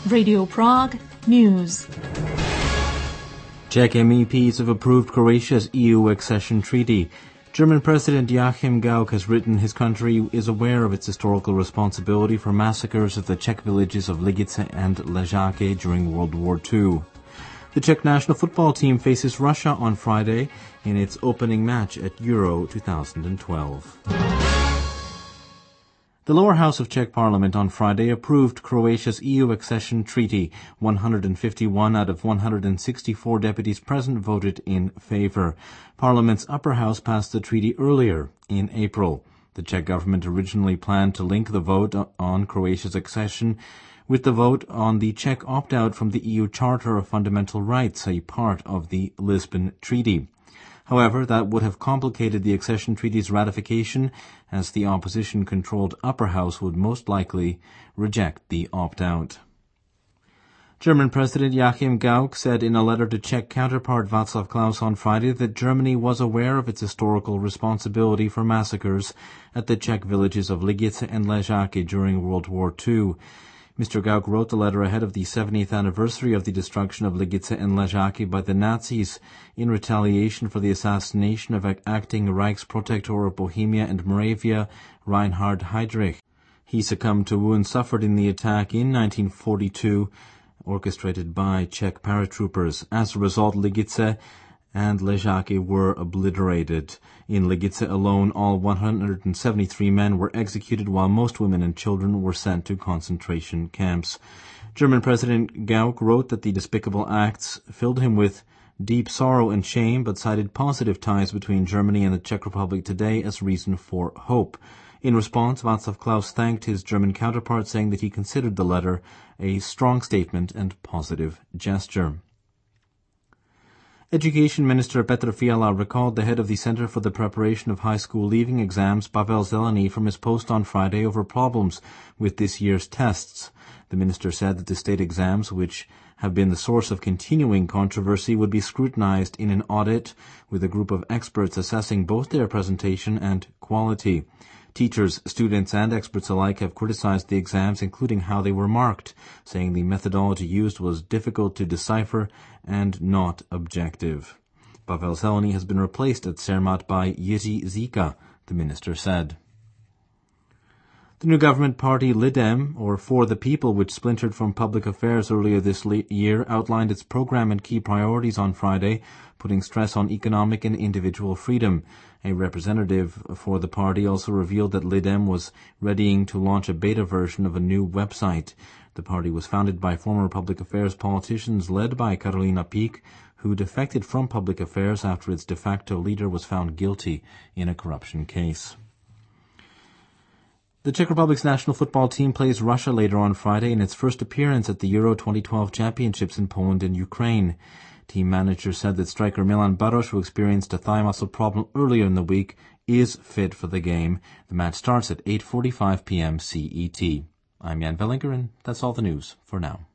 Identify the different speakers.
Speaker 1: Radio Prague News.
Speaker 2: Czech MEPs have approved Croatia's EU accession treaty. German President Joachim Gauck has written his country is aware of its historical responsibility for massacres at the Czech villages of Ligice and Ležáky during World War II. The Czech national football team faces Russia on Friday in its opening match at Euro 2012. The lower house of Czech Parliament on Friday approved Croatia's EU accession treaty. 151 out of 164 deputies present voted in favor. Parliament's upper house passed the treaty earlier, in April. The Czech government originally planned to link the vote on Croatia's accession with the vote on the Czech opt-out from the EU Charter of Fundamental Rights, a part of the Lisbon Treaty. However, that would have complicated the accession treaty's ratification, as the opposition-controlled upper house would most likely reject the opt-out. German President Joachim Gauck said in a letter to Czech counterpart Václav Klaus on Friday that Germany was aware of its historical responsibility for massacres at the Czech villages of Ligice and Ležáky during World War II. Mr. Gauck wrote the letter ahead of the 70th anniversary of the destruction of Ligice and Ležáky by the Nazis in retaliation for the assassination of acting Reichsprotector of Bohemia and Moravia, Reinhard Heydrich. He succumbed to wounds suffered in the attack in 1942, orchestrated by Czech paratroopers. As a result, Ligice and Ležáky were obliterated. In Ligice alone, all 173 men were executed, while most women and children were sent to concentration camps. German President Gauck wrote that the despicable acts filled him with deep sorrow and shame, but cited positive ties between Germany and the Czech Republic today as reason for hope. In response, Václav Klaus thanked his German counterpart, saying that he considered the letter a strong statement and positive gesture. Education Minister Petr Fiala recalled the head of the Center for the Preparation of High School Leaving Exams, Pavel Zelený, from his post on Friday over problems with this year's tests. The minister said that the state exams, which have been the source of continuing controversy, would be scrutinized in an audit with a group of experts assessing both their presentation and quality. Teachers, students, and experts alike have criticized the exams, including how they were marked, saying the methodology used was difficult to decipher and not objective. Pavel Zelený has been replaced at Cermat by Jiří Zíka, the minister said. The new government party Lidem, or For the People, which splintered from Public Affairs earlier this year, outlined its program and key priorities on Friday, putting stress on economic and individual freedom. A representative for the party also revealed that Lidem was readying to launch a beta version of a new website. The party was founded by former public affairs politicians led by Karolina Pík, who defected from public affairs after its de facto leader was found guilty in a corruption case. The Czech Republic's national football team plays Russia later on Friday in its first appearance at the Euro 2012 Championships in Poland and Ukraine. Team manager said that striker Milan Baroš, who experienced a thigh muscle problem earlier in the week, is fit for the game. The match starts at 8:45 p.m. CET. I'm Jan Vellinger, and that's all the news for now.